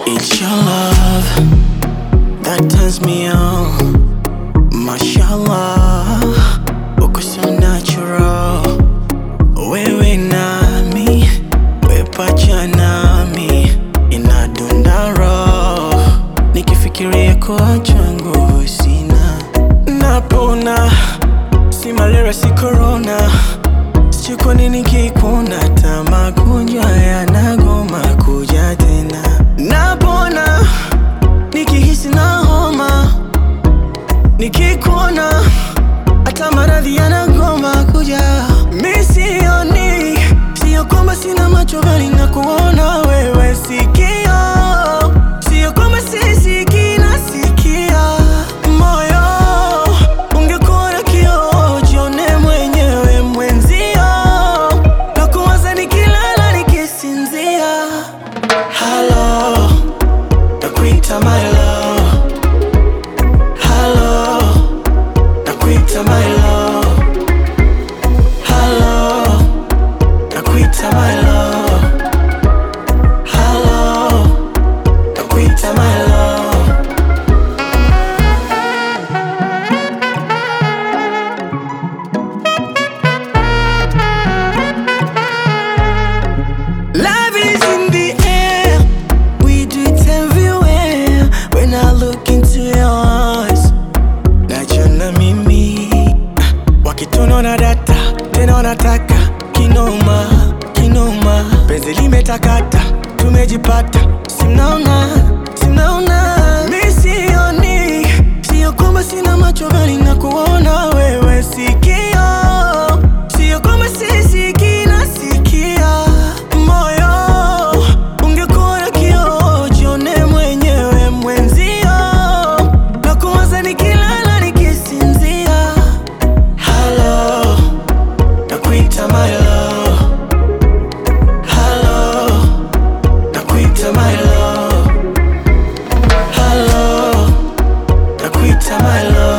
It's your love that turns me on. Mashallah, uko so natural. Wewe nami, we pacha nami, inadunda roho. Nikifikiria kuacha nguvu sina. Napona, si malaria si corona. Sijui kwa nini kikuna hata magonjwa yanagoma kuja tena. Napona, nikihisi na homa. Nikikuona, hata maradhi yanagoma kuja. Mi sioni, sio kwamba sina macho bali nakuona wewe sikio. Sio kwamba sisikii nasikia. Moyo, ungekuwa na kioo, jione mwenyewe mwenzio. Nakuwaza nikilala nikisinzia. Hello, nakuita my love. Hello, nakuita my love. Hello, nakuita my love. Hello, nakuita my love. Love is in the air, we do it everywhere. When I look into your eyes, najiona mimi. Wakitunaona data, tena wanataka kinoma, kinoma. Penzi limetakata, tumejipata. Simnaona, simnaona. Mi sioni, sio kwamba sina macho bali nakuona wewe sikio. Sio kwamba sisikii nasikia. Moyo, ungekuwa na kioo, jione mwenyewe mwenzio. Nakuwaza nikilala nikisinzia. Hello, nakuita my love. Hello, nakuita my love. Hello, nakuita my love.